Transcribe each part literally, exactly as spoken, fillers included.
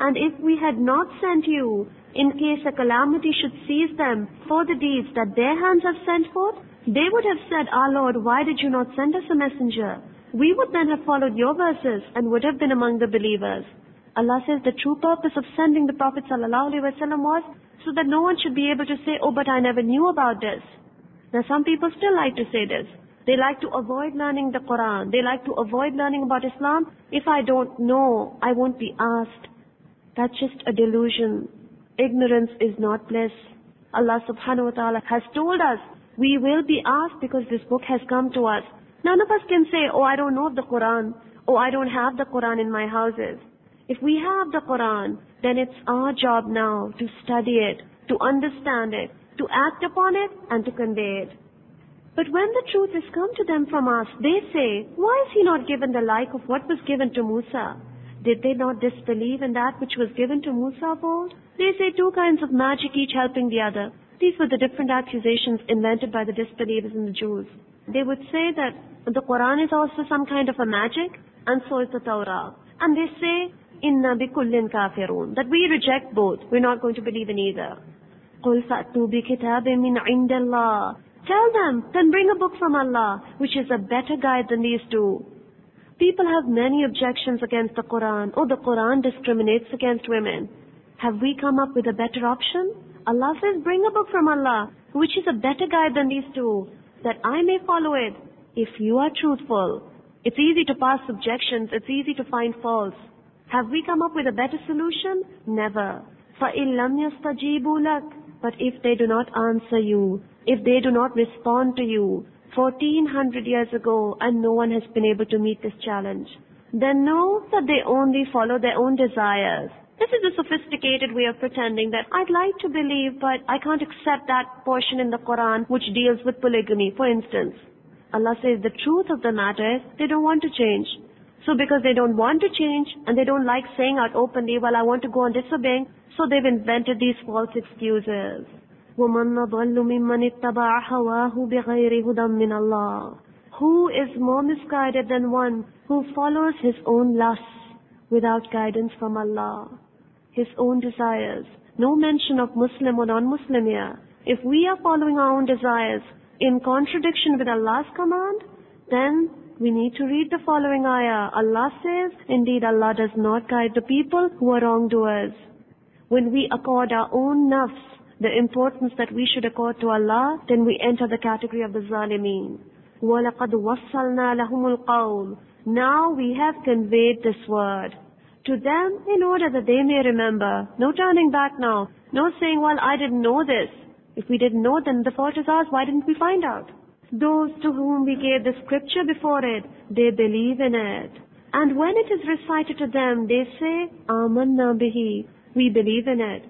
And if we had not sent you, in case a calamity should seize them for the deeds that their hands have sent forth, they would have said, Our Lord, why did you not send us a messenger? We would then have followed your verses and would have been among the believers. Allah says the true purpose of sending the Prophet ﷺ was so that no one should be able to say, oh, but I never knew about this. Now some people still like to say this. They like to avoid learning the Quran. They like to avoid learning about Islam. If I don't know, I won't be asked. That's just a delusion. Ignorance is not bliss. Allah subhanahu wa ta'ala has told us, we will be asked because this book has come to us. None of us can say, oh, I don't know the Quran. Oh, I don't have the Quran in my houses. If we have the Quran, then it's our job now to study it, to understand it, to act upon it, and to convey it. But when the truth has come to them from us, they say, why is he not given the like of what was given to Musa? Did they not disbelieve in that which was given to Musa of old? They say two kinds of magic, each helping the other. These were the different accusations invented by the disbelievers and the Jews. They would say that the Quran is also some kind of a magic, and so is the Torah. And they say, Inna bikullin kafirun, that we reject both. We're not going to believe in either. قُلْ فَأْتُوا بِكِتَابٍ مِّنْ عِنْدِ اللَّهِ. Tell them, then bring a book from Allah, which is a better guide than these two. People have many objections against the Quran. Oh, the Quran discriminates against women. Have we come up with a better option? Allah says, bring a book from Allah, which is a better guide than these two, that I may follow it. If you are truthful, it's easy to pass objections, it's easy to find faults. Have we come up with a better solution? Never. فَإِن لَمْ يَسْتَجِيبُوا لَكَ. But if they do not answer you, if they do not respond to you, fourteen hundred years ago, and no one has been able to meet this challenge, then know that they only follow their own desires. This is a sophisticated way of pretending that I'd like to believe, but I can't accept that portion in the Quran which deals with polygamy, for instance. Allah says the truth of the matter is they don't want to change. So because they don't want to change and they don't like saying out openly, well, I want to go on disobeying, so they've invented these false excuses. وَمَنْ نَضَلُّ مِمَّنِ اتَّبَعَ هَوَاهُ بِغَيْرِ هُدًى مِّنَ اللَّهِ. Who is more misguided than one who follows his own lusts without guidance from Allah? His own desires. No mention of Muslim or non-Muslim here. If we are following our own desires in contradiction with Allah's command, then we need to read the following ayah. Allah says, indeed Allah does not guide the people who are wrongdoers. When we accord our own nafs the importance that we should accord to Allah, then we enter the category of the zalimeen. وَلَقَدْ وَصَّلْنَا لَهُمُ الْقَوْلِ. Now we have conveyed this word to them in order that they may remember. No turning back now. No saying, well, I didn't know this. If we didn't know, then the fault is ours. Why didn't we find out? Those to whom we gave the scripture before it, they believe in it. And when it is recited to them, they say, Amanna bihi. We believe in it.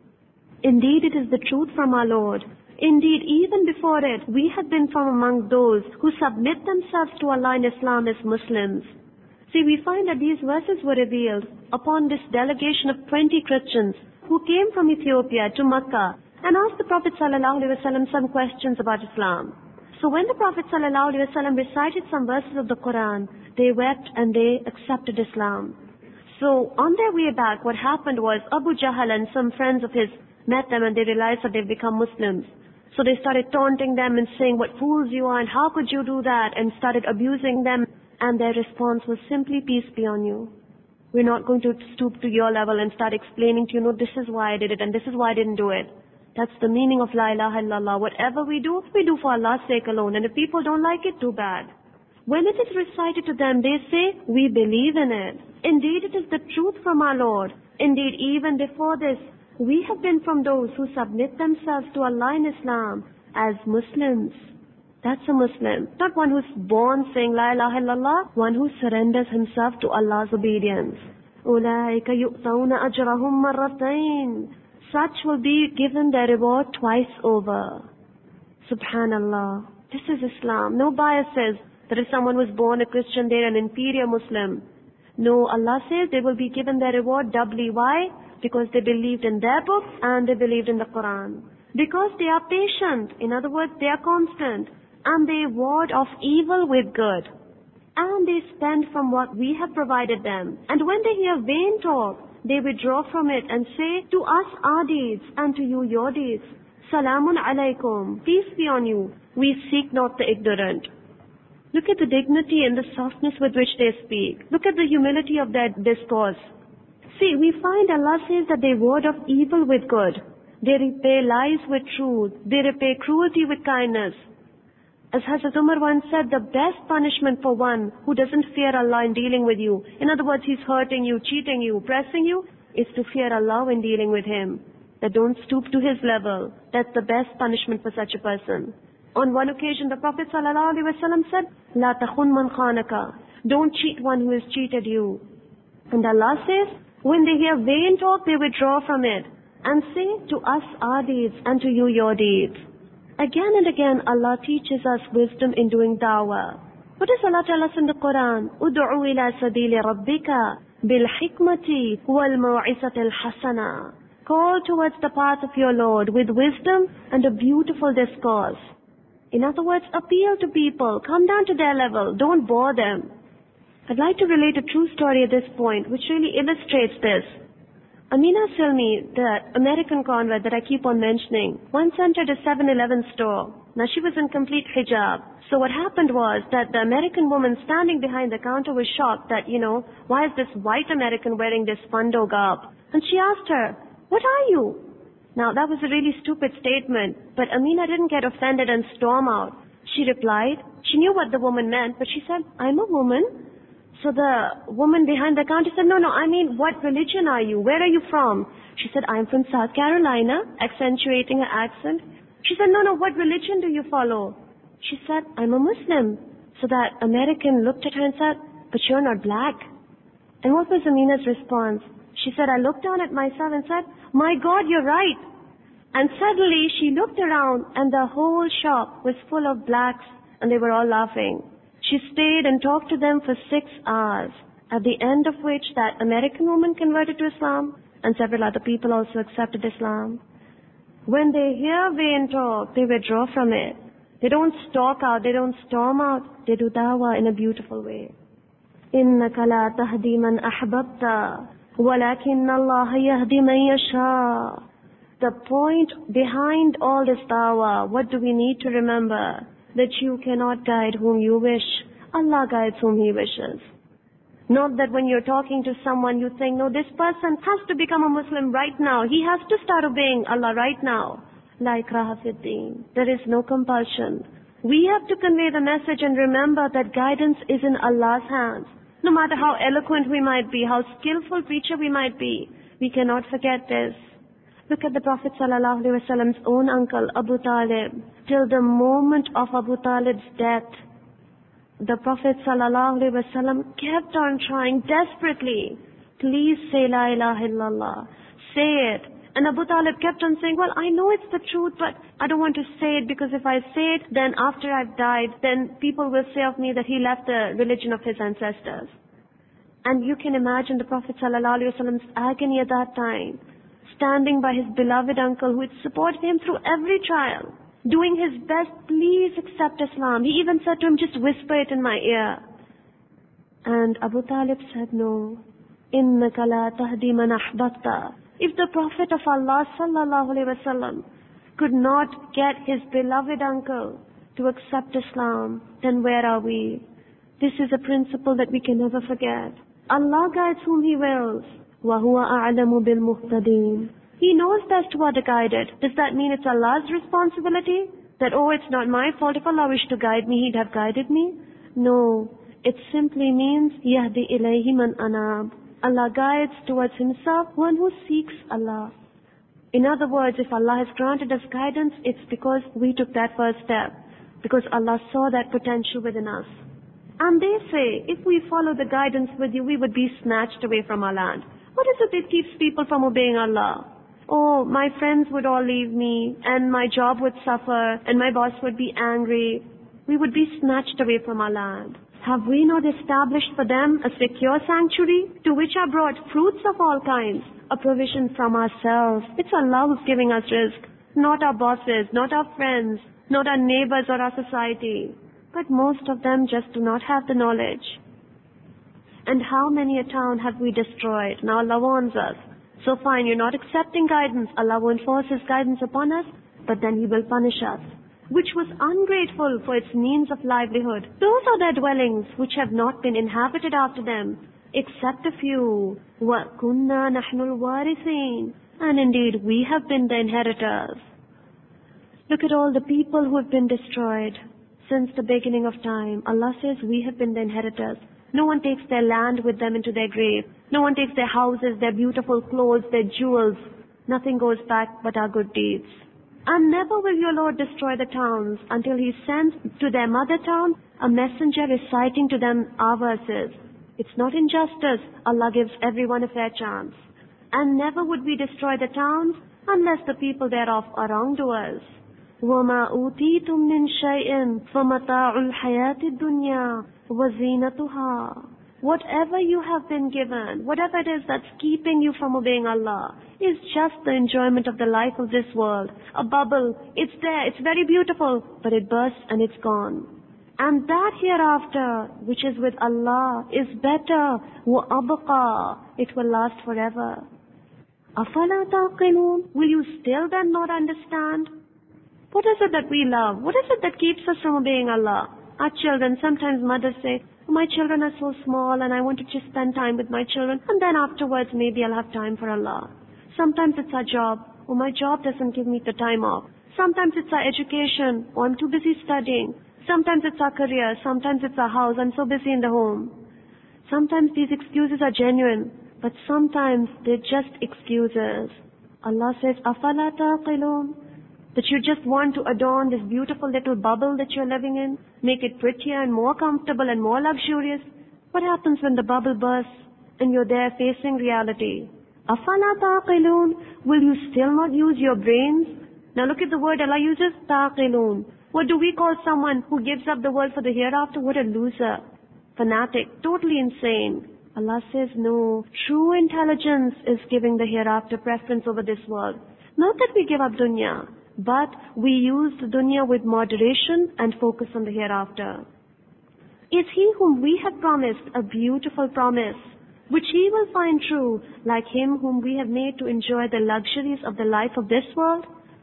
Indeed, it is the truth from our Lord. Indeed, even before it, we have been from among those who submit themselves to Allah in Islam as Muslims. See, we find that these verses were revealed upon this delegation of twenty Christians who came from Ethiopia to Makkah and asked the Prophet ﷺ some questions about Islam. So when the Prophet ﷺ recited some verses of the Quran, they wept and they accepted Islam. So on their way back, what happened was Abu Jahl and some friends of his met them and they realized that they've become Muslims. So they started taunting them and saying, what fools you are and how could you do that, and started abusing them. And their response was simply, peace be on you. We're not going to stoop to your level and start explaining to you, no, this is why I did it and this is why I didn't do it. That's the meaning of La ilaha illallah. Whatever we do, we do for Allah's sake alone. And if people don't like it, too bad. When it is recited to them, they say, we believe in it. Indeed, it is the truth from our Lord. Indeed, even before this, we have been from those who submit themselves to Allah in Islam as Muslims. That's a Muslim. Not one who's born saying La ilaha illallah, one who surrenders himself to Allah's obedience. أُولَٰئِكَ يُؤْتَوْنَ أَجْرَهُمْ مَرَّتَيْنِ. Such will be given their reward twice over. Subhanallah. This is Islam. No biases that if someone was born a Christian, they're an inferior Muslim. No, Allah says they will be given their reward doubly. Why? Because they believed in their book and they believed in the Quran. Because they are patient. In other words, they are constant. And they ward off evil with good. And they spend from what we have provided them. And when they hear vain talk, they withdraw from it and say, to us our deeds and to you your deeds. Salamun alaykum, peace be on you. We seek not the ignorant. Look at the dignity and the softness with which they speak. Look at the humility of their discourse. See, we find Allah says that they ward off evil with good. They repay lies with truth. They repay cruelty with kindness. As Hazrat Umar once said, the best punishment for one who doesn't fear Allah in dealing with you, in other words, he's hurting you, cheating you, pressing you, is to fear Allah when dealing with him. That don't stoop to his level. That's the best punishment for such a person. On one occasion, the Prophet ﷺ said, La takhun man khanaka. Don't cheat one who has cheated you. And Allah says, when they hear vain talk, they withdraw from it and say, to us our deeds and to you your deeds. Again and again, Allah teaches us wisdom in doing da'wah. What does Allah tell us in the Quran? Udu'u ila sabili rabbika bil hikmati wal maw'izatil hasana. Call towards the path of your Lord with wisdom and a beautiful discourse. In other words, appeal to people. Come down to their level. Don't bore them. I'd like to relate a true story at this point, which really illustrates this. Amina Silmi, the American convert that I keep on mentioning, once entered a seven eleven store. Now she was in complete hijab. So what happened was that the American woman standing behind the counter was shocked that, you know, why is this white American wearing this fundo garb? And she asked her, what are you? Now that was a really stupid statement, but Amina didn't get offended and storm out. She replied, she knew what the woman meant, but she said, I'm a woman. So the woman behind the counter said, no, no, I mean, what religion are you? Where are you from? She said, I'm from South Carolina, accentuating her accent. She said, no, no, what religion do you follow? She said, I'm a Muslim. So that American looked at her and said, but you're not black. And what was Amina's response? She said, I looked down at myself and said, my God, you're right. And suddenly she looked around and the whole shop was full of blacks and they were all laughing. She stayed and talked to them for six hours, at the end of which that American woman converted to Islam and several other people also accepted Islam. When they hear vain talk, they withdraw from it. They don't stalk out, they don't storm out, they do dawah in a beautiful way. إِنَّكَ لَا تَهْدِي مَنْ أَحْبَبْتَ وَلَكِنَّ اللَّهَ يَهْدِي مَنْ يَشَاءُ. The point behind all this dawah, what do we need to remember? That you cannot guide whom you wish. Allah guides whom He wishes. Not that when you're talking to someone you think, no, this person has to become a Muslim right now. He has to start obeying Allah right now. La ikraha fid deen. There is no compulsion. We have to convey the message and remember that guidance is in Allah's hands. No matter how eloquent we might be, how skillful preacher we might be, we cannot forget this. Look at the Prophet ﷺ's own uncle, Abu Talib. Till the moment of Abu Talib's death, the Prophet ﷺ kept on trying desperately, please say La ilaha illallah, say it. And Abu Talib kept on saying, well, I know it's the truth, but I don't want to say it because if I say it, then after I've died, then people will say of me that he left the religion of his ancestors. And you can imagine the Prophet ﷺ's agony at that time, standing by his beloved uncle who had supported him through every trial, doing his best, please accept Islam. He even said to him, just whisper it in my ear. And Abu Talib said, no. إِنَّكَ لَا تَهْدِي مَنْ أَحْبَبْتَ. If the Prophet of Allah sallallahu alaihi wasallam could not get his beloved uncle to accept Islam, then where are we? This is a principle that we can never forget. Allah guides whom He wills. وَهُوَ أَعْلَمُ بِالْمُهْتَدِينَ. He knows best who are the guided. Does that mean it's Allah's responsibility? That, oh, it's not my fault. If Allah wished to guide me, He'd have guided me? No. It simply means يَهْدِي إِلَيْهِ مَنْ أَنَابَ. Allah guides towards Himself one who seeks Allah. In other words, if Allah has granted us guidance, it's because we took that first step. Because Allah saw that potential within us. And they say, if we follow the guidance with you, we would be snatched away from our land. What is it that keeps people from obeying Allah? Oh, my friends would all leave me, and my job would suffer, and my boss would be angry. We would be snatched away from our land. Have we not established for them a secure sanctuary to which are brought fruits of all kinds, a provision from ourselves? It's Allah who's giving us rizq, not our bosses, not our friends, not our neighbors or our society. But most of them just do not have the knowledge. And how many a town have we destroyed? Now Allah warns us. So fine, you're not accepting guidance. Allah will enforce His guidance upon us, but then He will punish us. Which was ungrateful for its means of livelihood. Those are their dwellings which have not been inhabited after them, except a few. وَكُنَّا نَحْنُ الْوَارِثِينَ. And indeed, we have been the inheritors. Look at all the people who have been destroyed since the beginning of time. Allah says we have been the inheritors. No one takes their land with them into their grave. No one takes their houses, their beautiful clothes, their jewels. Nothing goes back but our good deeds. And never will your Lord destroy the towns until He sends to their mother town a messenger reciting to them our verses. It's not injustice. Allah gives everyone a fair chance. And never would we destroy the towns unless the people thereof are wrongdoers. وَمَا أُوتِيتُم مِّن شَيْءٍ فَمَتَاعُ الْحَيَاةِ الدُّنْيَا وَزِينَتُهَا. Whatever you have been given, whatever it is that's keeping you from obeying Allah, is just the enjoyment of the life of this world. A bubble, it's there, it's very beautiful, but it bursts and it's gone. And that hereafter, which is with Allah, is better. وَأَبْقَى. It will last forever. أَفَلَا تَعْقِلُونَ. Will you still then not understand? What is it that we love? What is it that keeps us from obeying Allah? Our children, sometimes mothers say, my children are so small and I want to just spend time with my children and then afterwards maybe I'll have time for Allah. Sometimes it's our job. Oh, my job doesn't give me the time off. Sometimes it's our education. Oh, I'm too busy studying. Sometimes it's our career. Sometimes it's our house. I'm so busy in the home. Sometimes these excuses are genuine, but sometimes they're just excuses. Allah says, أَفَلَا تَعْقِلُونَ. That you just want to adorn this beautiful little bubble that you're living in, make it prettier and more comfortable and more luxurious. What happens when the bubble bursts and you're there facing reality? أَفَلَا تَعْقِلُونَ. Will you still not use your brains? Now look at the word Allah uses, تَعْقِلُونَ. What do we call someone who gives up the world for the hereafter? What a loser. Fanatic. Totally insane. Allah says no. True intelligence is giving the hereafter preference over this world. Not that we give up dunya, but we use the dunya with moderation and focus on the hereafter. Is He whom we have promised a beautiful promise, which He will find true, like Him whom we have made to enjoy the luxuries of the life of this world?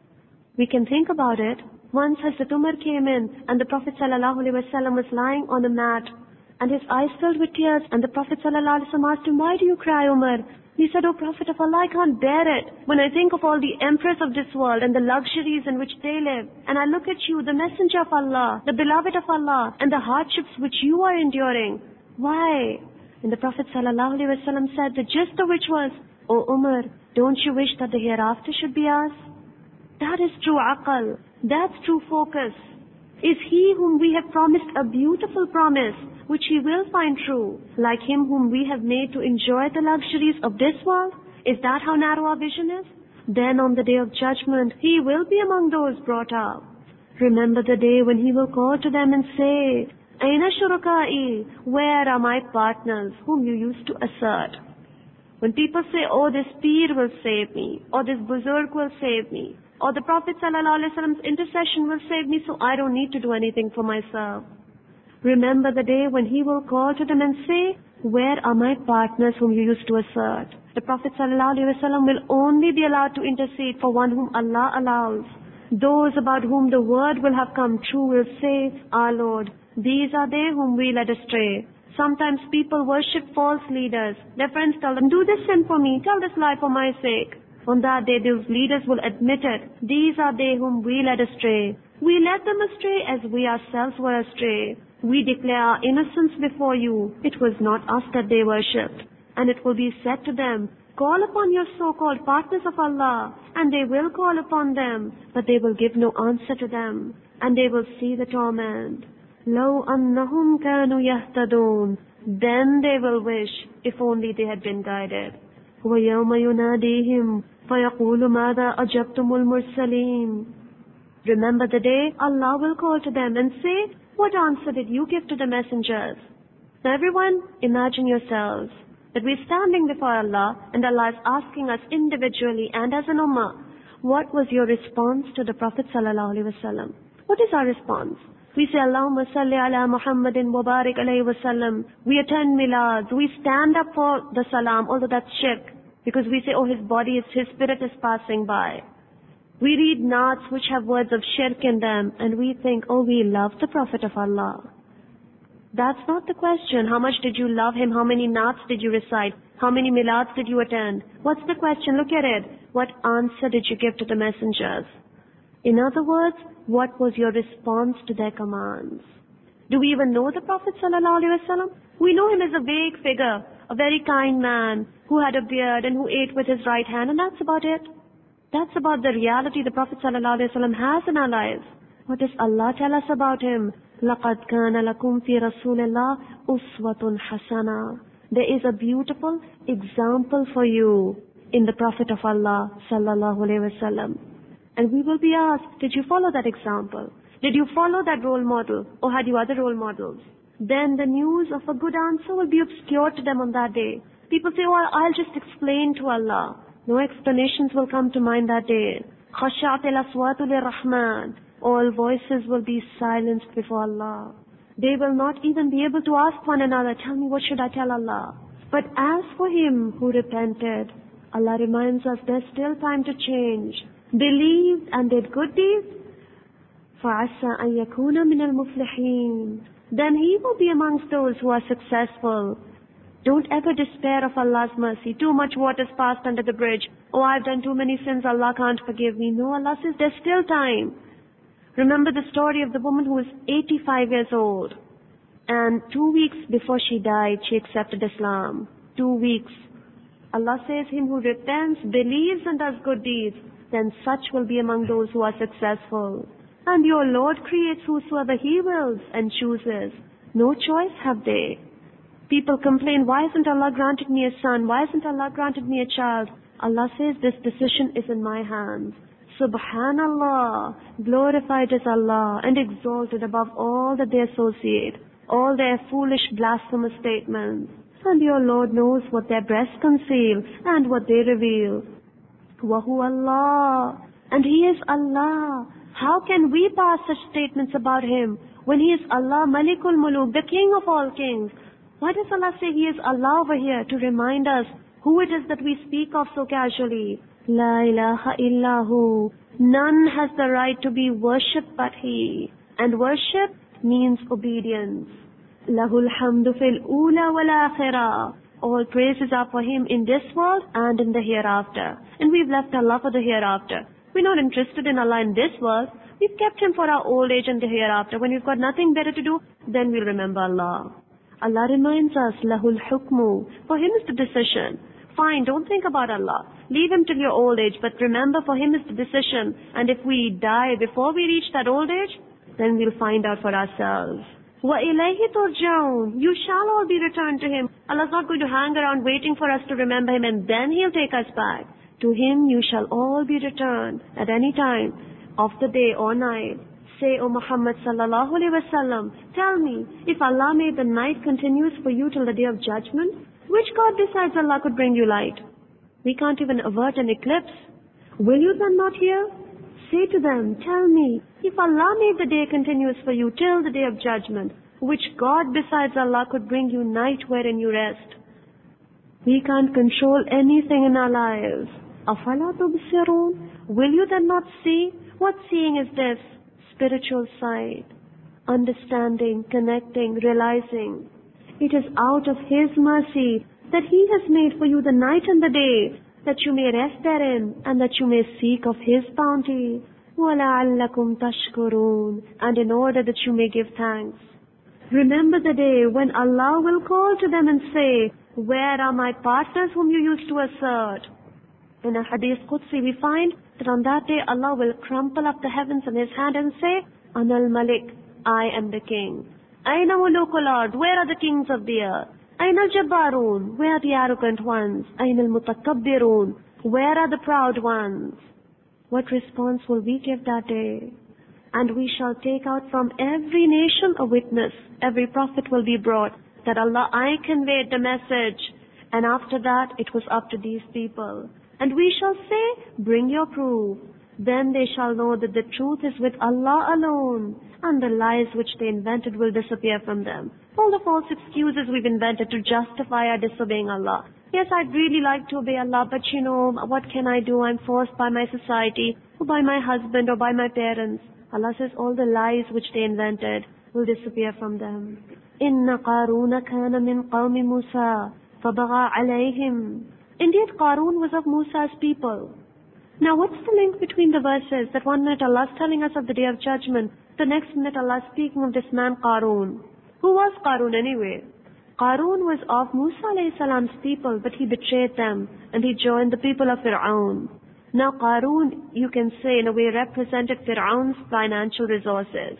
We can think about it. Once Hazrat Umar came in and the Prophet ﷺ was lying on a mat and his eyes filled with tears, and the Prophet ﷺ asked him, why do you cry, Umar? He said, O Prophet of Allah, I can't bear it. When I think of all the emperors of this world and the luxuries in which they live, and I look at you, the messenger of Allah, the beloved of Allah, and the hardships which you are enduring. Why? And the Prophet ﷺ said, the gist of which was, O Umar, don't you wish that the hereafter should be ours? That is true aqal. That's true focus. Is He whom we have promised a beautiful promise, which He will find true, like Him whom we have made to enjoy the luxuries of this world? Is that how narrow our vision is? Then on the day of judgment, He will be among those brought up. Remember the day when He will call to them and say, Aina shurakai, where are my partners whom you used to assert? When people say, oh, this Peer will save me, or this Buzurg will save me, or the Prophet ﷺ's intercession will save me, so I don't need to do anything for myself. Remember the day when He will call to them and say, where are my partners whom you used to assert? The Prophet ﷺ will only be allowed to intercede for one whom Allah allows. Those about whom the word will have come true will say, our Lord, these are they whom we led astray. Sometimes people worship false leaders. Their friends tell them, do this sin for me, tell this lie for my sake. On that day, those leaders will admit it. These are they whom we led astray. We led them astray as we ourselves were astray. We declare our innocence before you. It was not us that they worshipped. And it will be said to them, call upon your so-called partners of Allah, and they will call upon them, but they will give no answer to them, and they will see the torment. لَوْ أَنَّهُمْ كَانُوا يَهْتَدُونَ. Then they will wish, if only they had been guided. وَيَوْمَ يُنَادِيهِمْ فَيَقُولُ مَاذَا أَجَبْتُمُ الْمُرْسَلِينَ. Remember the day Allah will call to them and say, what answer did you give to the messengers? Now everyone, imagine yourselves that we're standing before Allah and Allah is asking us individually and as an ummah, what was your response to the Prophet ﷺ? What is our response? We say, Allahumma salli ala Muhammadin wa barik alayhi wa sallam. We attend milads. We stand up for the salam, although that's shirk. Because we say, oh, his body, is, his spirit is passing by. We read naats which have words of shirk in them, and we think, oh, we love the Prophet of Allah. That's not the question. How much did you love him? How many naats did you recite? How many milads did you attend? What's the question? Look at it. What answer did you give to the messengers? In other words, what was your response to their commands? Do we even know the Prophet sallallahu alaihi wasallam? We know him as a vague figure, a very kind man who had a beard and who ate with his right hand, and that's about it. That's about the reality the Prophet sallallahu alaihi wasallam has in our lives. What does Allah tell us about him? لَقَدْ كَانَ لَكُمْ فِي رَسُولِ اللَّهِ أُسْوَةٌ حَسَنَةٌ. There is a beautiful example for you in the Prophet of Allah sallallahu alaihi wasallam. And we will be asked, did you follow that example? Did you follow that role model? Or had you other role models? Then the news of a good answer will be obscured to them on that day. People say, oh, I'll just explain to Allah. No explanations will come to mind that day. خَشَعْتِ الْأَصْوَاتُ لِلرَّحْمَنِ. All voices will be silenced before Allah. They will not even be able to ask one another, tell me, what should I tell Allah? But as for him who repented, Allah reminds us there's still time to change. Believed and did good deeds, فَعَسَىٰ أَن يَكُونَ مِنَ الْمُفْلِحِينَ. Then he will be amongst those who are successful. Don't ever despair of Allah's mercy. Too much water's passed under the bridge. Oh, I've done too many sins, Allah can't forgive me. No, Allah says there's still time. Remember the story of the woman who was eighty-five years old. And two weeks before she died, she accepted Islam. Two weeks. Allah says, him who repents, believes and does good deeds, then such will be among those who are successful. And your Lord creates whosoever He wills and chooses. No choice have they. People complain, why hasn't Allah granted me a son? Why hasn't Allah granted me a child? Allah says, this decision is in my hands. Subhanallah, glorified is Allah and exalted above all that they associate, all their foolish blasphemous statements. And your Lord knows what their breasts conceal and what they reveal. Wahu Allah, and He is Allah. How can we pass such statements about Him when He is Allah, Malikul Muluk, the King of all kings? Why does Allah say He is Allah over here? To remind us who it is that we speak of so casually. La ilaha illahu. None has the right to be worshipped but He. And worship means obedience. Lahul hamdu fil ula wal akhirah. All praises are for Him in this world and in the hereafter. And we've left Allah for the hereafter. We're not interested in Allah in this world. We've kept Him for our old age and the hereafter. When we've got nothing better to do, then we'll remember Allah. Allah reminds us, Lahul hukmu. For Him is the decision. Fine, don't think about Allah. Leave Him till your old age, but remember for Him is the decision. And if we die before we reach that old age, then we'll find out for ourselves. وَإِلَيْهِ تُرْجَعُونَ. You shall all be returned to Him. Allah's not going to hang around waiting for us to remember Him and then He'll take us back. To Him you shall all be returned at any time of the day or night. Say, O Muhammad sallallahu alaihi wasallam, tell me, if Allah made the night continuous for you till the day of judgment, which God besides Allah could bring you light? We can't even avert an eclipse. Will you then not hear? Say to them, tell me, if Allah made the day continuous for you till the day of judgment, which God besides Allah could bring you night wherein you rest? We can't control anything in our lives. أَفَلَا تُبْصِرُونَ. Will you then not see? What seeing is this? Spiritual sight, understanding, connecting, realizing. It is out of His mercy that He has made for you the night and the day, that you may rest therein and that you may seek of His bounty. وَلَعَلَّكُمْ تَشْكُرُونَ. And in order that you may give thanks. Remember the day when Allah will call to them and say, where are my partners whom you used to assert? In a Hadith Qudsi we find that on that day Allah will crumple up the heavens in His hand and say, Anal Malik, I am the King. Aina mulukul ard, where are the kings of the earth? Aina al-jabbarun, where are the arrogant ones? Aina al-mutakabbirun, where are the proud ones? What response will we give that day? And we shall take out from every nation a witness. Every prophet will be brought that Allah, I conveyed the message. And after that, it was up to these people. And we shall say, bring your proof. Then they shall know that the truth is with Allah alone, and the lies which they invented will disappear from them. All the false excuses we've invented to justify our disobeying Allah. Yes, I'd really like to obey Allah, but you know, what can I do? I'm forced by my society, or by my husband, or by my parents. Allah says all the lies which they invented will disappear from them. Inna Qaruna kana min qawmi Musa, fabagha alayhim. Indeed, Qarun was of Musa's people. Now what's the link between the verses? That one minute Allah is telling us of the Day of Judgment, the next minute Allah is speaking of this man Qarun. Who was Qarun anyway? Qarun was of Musa alayhi salam's people, but he betrayed them and he joined the people of Fir'aun. Now Qarun, you can say in a way, represented Fir'aun's financial resources.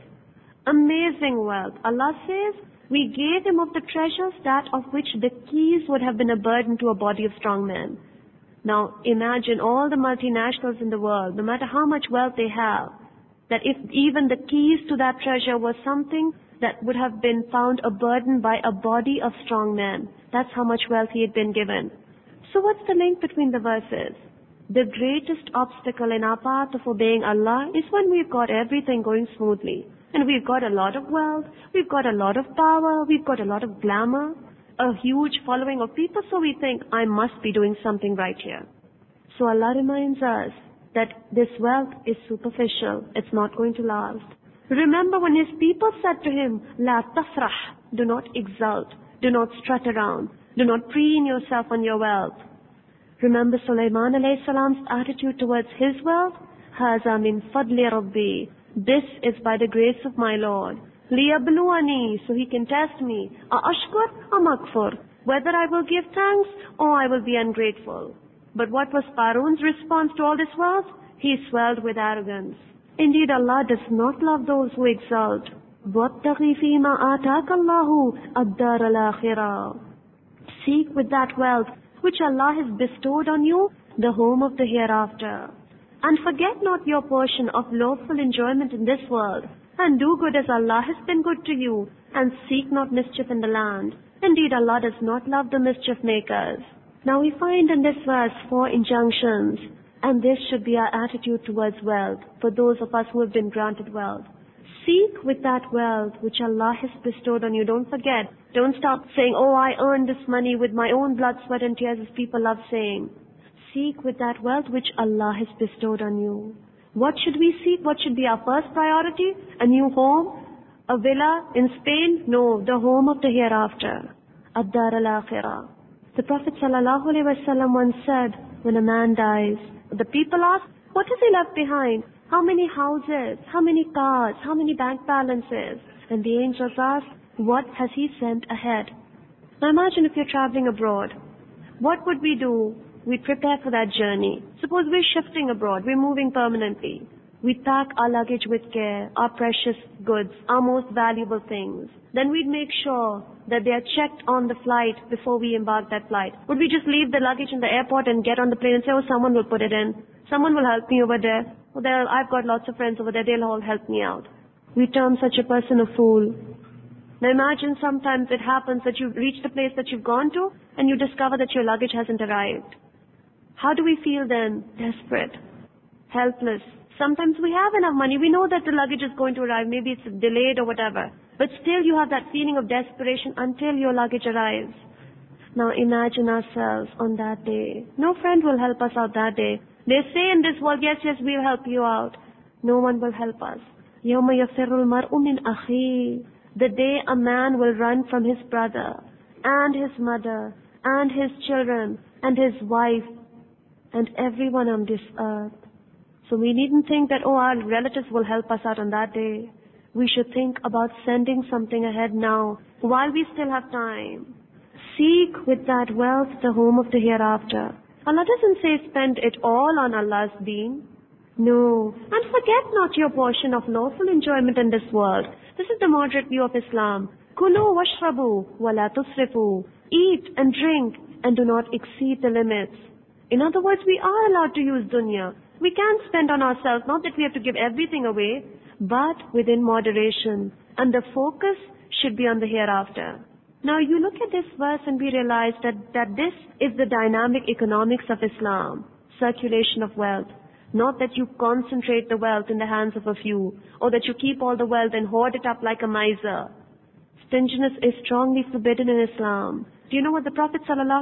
Amazing wealth. Allah says, we gave him of the treasures that of which the keys would have been a burden to a body of strong men. Now imagine all the multinationals in the world, no matter how much wealth they have, that if even the keys to that treasure was something that would have been found a burden by a body of strong men. That's how much wealth he had been given. So what's the link between the verses? The greatest obstacle in our path of obeying Allah is when we've got everything going smoothly. And we've got a lot of wealth, we've got a lot of power, we've got a lot of glamour, a huge following of people, so we think, I must be doing something right here. So Allah reminds us that this wealth is superficial, it's not going to last. Remember when his people said to him, La tafrah, do not exult, do not strut around, do not preen yourself on your wealth. Remember Sulaiman alayhi salam's attitude towards his wealth? Haza min fadli rabbi. This is by the grace of my Lord. Liyabluwani, so he can test me. A ashkur or makfur. Whether I will give thanks or I will be ungrateful. But what was Qarun's response to all this wealth? He swelled with arrogance. Indeed, Allah does not love those who exult. وَابْتَغِي فِي مَا آتَاكَ اللَّهُ الدَّارَ الْآخِرَةَ. Seek with that wealth which Allah has bestowed on you, the home of the hereafter. And forget not your portion of lawful enjoyment in this world, and do good as Allah has been good to you, and seek not mischief in the land. Indeed, Allah does not love the mischief makers. Now we find in this verse four injunctions, and this should be our attitude towards wealth, for those of us who have been granted wealth. Seek with that wealth which Allah has bestowed on you. Don't forget. Don't stop saying, oh, I earned this money with my own blood, sweat and tears, as people love saying. Seek with that wealth which Allah has bestowed on you. What should we seek? What should be our first priority? A new home? A villa in Spain? No, the home of the hereafter. Ad-dar al-akhirah. The Prophet sallallahu alaihi wasallam once said, when a man dies, the people ask, what has he left behind? How many houses? How many cars? How many bank balances? And the angels ask, what has he sent ahead? Now imagine if you're traveling abroad. What would we do? We'd prepare for that journey. Suppose we're shifting abroad, we're moving permanently. We'd pack our luggage with care, our precious goods, our most valuable things. Then we'd make sure that they are checked on the flight before we embark that flight. Would we just leave the luggage in the airport and get on the plane and say, oh, someone will put it in. Someone will help me over there. Well, there, I've got lots of friends over there, they'll all help me out. We term such a person a fool. Now imagine sometimes it happens that you've reached the place that you've gone to and you discover that your luggage hasn't arrived. How do we feel then? Desperate, helpless. Sometimes we have enough money. We know that the luggage is going to arrive. Maybe it's delayed or whatever. But still you have that feeling of desperation until your luggage arrives. Now imagine ourselves on that day. No friend will help us out that day. They say in this world, yes, yes, we'll help you out. No one will help us. يَوْمَ يَفِرُّ الْمَرْءُ مِنْ أَخِيهِ. The day a man will run from his brother, and his mother, and his children, and his wife, and everyone on this earth. So we needn't think that, oh, our relatives will help us out on that day. We should think about sending something ahead now, while we still have time. Seek with that wealth the home of the hereafter. Allah doesn't say spend it all on Allah's deen. No. And forget not your portion of lawful enjoyment in this world. This is the moderate view of Islam. Kulu washrabu wa la tusrifu. Eat and drink and do not exceed the limits. In other words, we are allowed to use dunya. We can spend on ourselves, not that we have to give everything away, but within moderation. And the focus should be on the hereafter. Now you look at this verse and we realize that, that this is the dynamic economics of Islam, circulation of wealth. Not that you concentrate the wealth in the hands of a few, or that you keep all the wealth and hoard it up like a miser. Stinginess is strongly forbidden in Islam. Do you know what the Prophet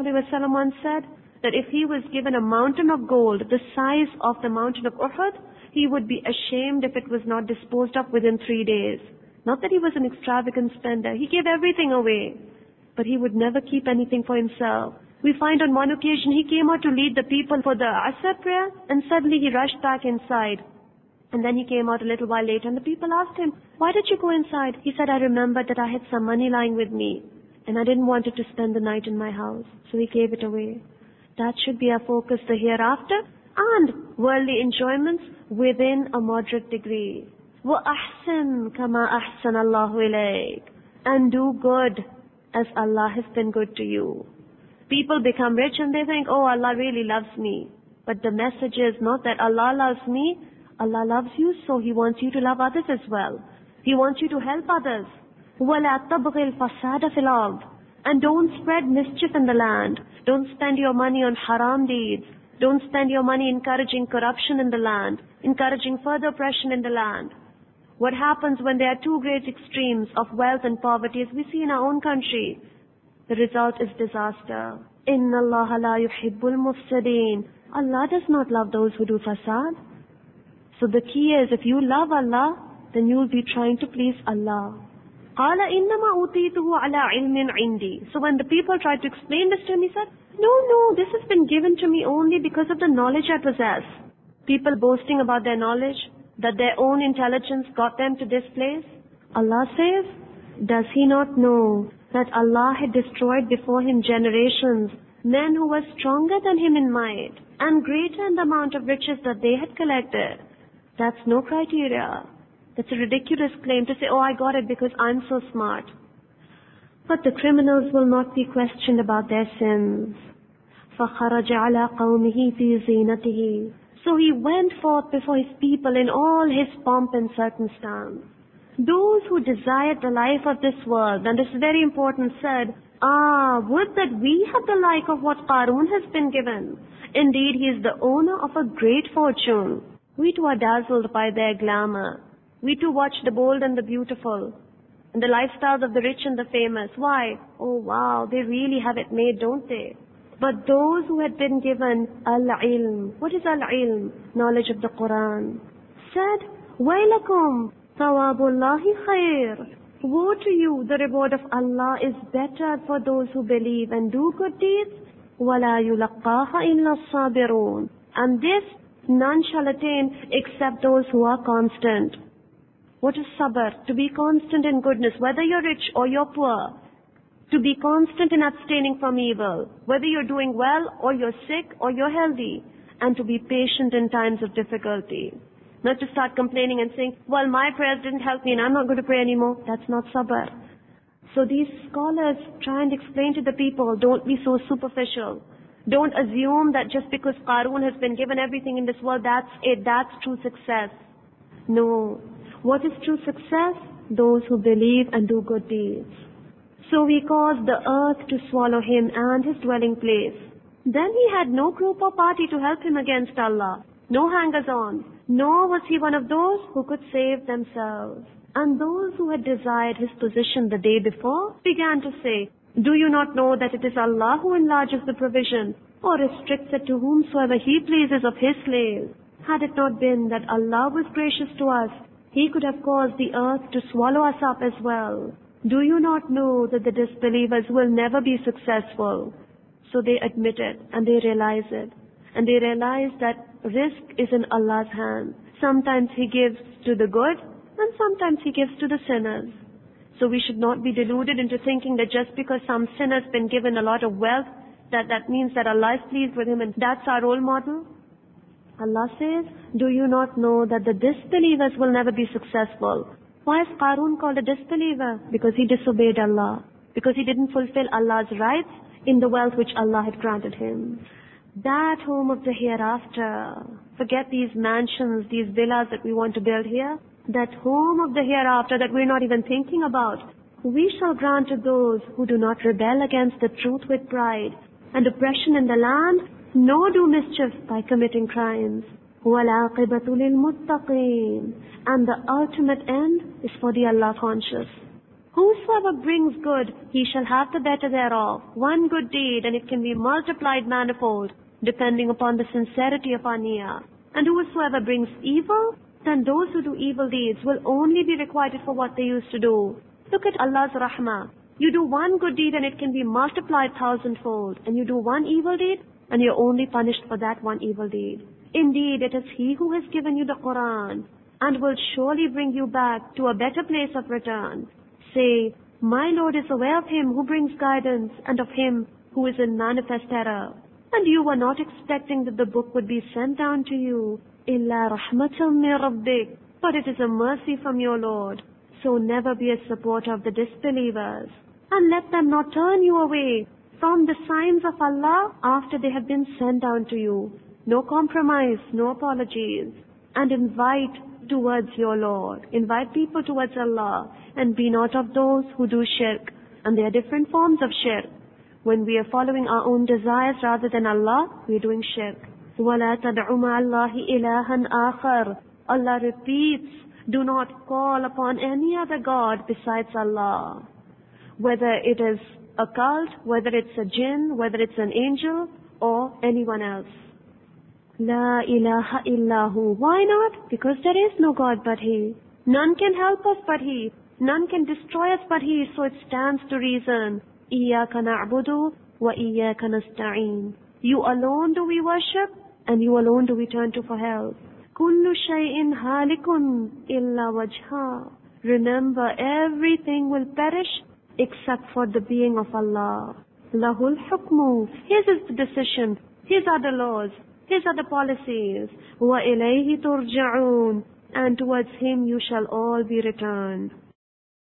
ﷺ once said? That if he was given a mountain of gold the size of the mountain of Uhud, he would be ashamed if it was not disposed of within three days. Not that he was an extravagant spender. He gave everything away. But he would never keep anything for himself. We find on one occasion he came out to lead the people for the Asr prayer, and suddenly he rushed back inside. And then he came out a little while later and the people asked him, "Why did you go inside?" He said, "I remembered that I had some money lying with me and I didn't want it to spend the night in my house. So he gave it away." That should be our focus, the hereafter and worldly enjoyments within a moderate degree. وَأَحْسِنْ كَمَا أَحْسَنَ اللَّهُ إِلَيْكَ. And do good as Allah has been good to you. People become rich and they think, "Oh, Allah really loves me." But the message is not that Allah loves me. Allah loves you, so He wants you to love others as well. He wants you to help others. وَلَا تَبْغِ الْفَسَادَ فِي الْأَرْضِ. And don't spread mischief in the land. Don't spend your money on haram deeds. Don't spend your money encouraging corruption in the land, encouraging further oppression in the land. What happens when there are two great extremes of wealth and poverty, as we see in our own country? The result is disaster. Inna Allah la yuhibbul mufsideen. Allah does not love those who do fasad. So the key is, if you love Allah, then you will be trying to please Allah. قَالَ إِنَّمَا أُوتِيتُهُ عَلَىٰ عِلْمٍ عِنْدِي. So when the people tried to explain this to him, he said, no, no, this has been given to me only because of the knowledge I possess. People boasting about their knowledge, that their own intelligence got them to this place. Allah says, does he not know that Allah had destroyed before him generations, men who were stronger than him in might, and greater in the amount of riches that they had collected? That's no criteria. That's a ridiculous claim to say, "Oh, I got it because I'm so smart." But the criminals will not be questioned about their sins. فَخَرَجَ عَلَىٰ قَوْمِهِ فِي زِينَتِهِ. So he went forth before his people in all his pomp and circumstance. Those who desired the life of this world, and this is very important, said, "Ah, would that we had the like of what Qarun has been given. Indeed, he is the owner of a great fortune." We too are dazzled by their glamour. We too watch the bold and the beautiful, and the lifestyles of the rich and the famous. Why? Oh wow, they really have it made, don't they? But those who had been given al-ilm, what is al-ilm? Knowledge of the Quran, said, "Wailakum, thawabullahi khair." Woe to you, the reward of Allah is better for those who believe and do good deeds. وَلَا يُلَقَّاهَا إِلَّا الصَّابِرُونَ. And this none shall attain except those who are constant. What is sabr? To be constant in goodness, whether you're rich or you're poor. To be constant in abstaining from evil, whether you're doing well or you're sick or you're healthy. And to be patient in times of difficulty. Not to start complaining and saying, "Well, my prayers didn't help me and I'm not going to pray anymore." That's not sabr. So these scholars try and explain to the people, don't be so superficial. Don't assume that just because Qarun has been given everything in this world, that's it, that's true success. No. What is true success? Those who believe and do good deeds. So he caused the earth to swallow him and his dwelling place. Then he had no group or party to help him against Allah. No hangers-on. Nor was he one of those who could save themselves. And those who had desired his position the day before began to say, "Do you not know that it is Allah who enlarges the provision or restricts it to whomsoever He pleases of His slaves? Had it not been that Allah was gracious to us, He could have caused the earth to swallow us up as well. Do you not know that the disbelievers will never be successful?" So they admit it and they realize it. And they realize that risk is in Allah's hand. Sometimes He gives to the good and sometimes He gives to the sinners. So we should not be deluded into thinking that just because some sinner's been given a lot of wealth, that that means that Allah is pleased with him and that's our role model. Allah says, "Do you not know that the disbelievers will never be successful?" Why is Qarun called a disbeliever? Because he disobeyed Allah. Because he didn't fulfill Allah's rights in the wealth which Allah had granted him. That home of the hereafter. Forget these mansions, these villas that we want to build here. That home of the hereafter that we're not even thinking about, we shall grant to those who do not rebel against the truth with pride and oppression in the land, nor do mischief by committing crimes. وَالْعَاقِبَةُ لِلْمُتَّقِينَ. And the ultimate end is for the Allah conscious. Whosoever brings good, he shall have the better thereof. One good deed, and it can be multiplied manifold, depending upon the sincerity of our niyyah. And whosoever brings evil, then those who do evil deeds will only be requited for what they used to do. Look at Allah's rahmah. You do one good deed and it can be multiplied thousandfold. And you do one evil deed and you're only punished for that one evil deed. Indeed, it is He who has given you the Quran and will surely bring you back to a better place of return. Say, my Lord is aware of him who brings guidance and of him who is in manifest error. And you were not expecting that the book would be sent down to you, illa rahmatan min rabbik, but it is a mercy from your Lord. So never be a supporter of the disbelievers, and let them not turn you away from the signs of Allah after they have been sent down to you. No compromise, no apologies, and invite towards your Lord. Invite people towards Allah, and be not of those who do shirk. And there are different forms of shirk. When we are following our own desires rather than Allah, we are doing shirk. وَلَا تَدْعُ مَعَ اللَّهِ إِلَهًا آخَرَ. Allah repeats, do not call upon any other God besides Allah. Whether it is a cult, whether it's a jinn, whether it's an angel, or anyone else. La ilaha illahu. Why not? Because there is no God but He. None can help us but He. None can destroy us but He. So it stands to reason. إِيَّاكَ نَعْبُدُ وَإِيَّاكَ نَسْتَعِينُ. You alone do we worship, and you alone do we turn to for help. كُلُّ شَيْءٍ هَالِكٌ إِلَّا وَجْهَا. Remember, everything will perish except for the being of Allah. Lahul hukmu. His is the decision. His are the laws. His are the policies. وَإِلَيْهِ تُرْجَعُونَ. And towards Him you shall all be returned.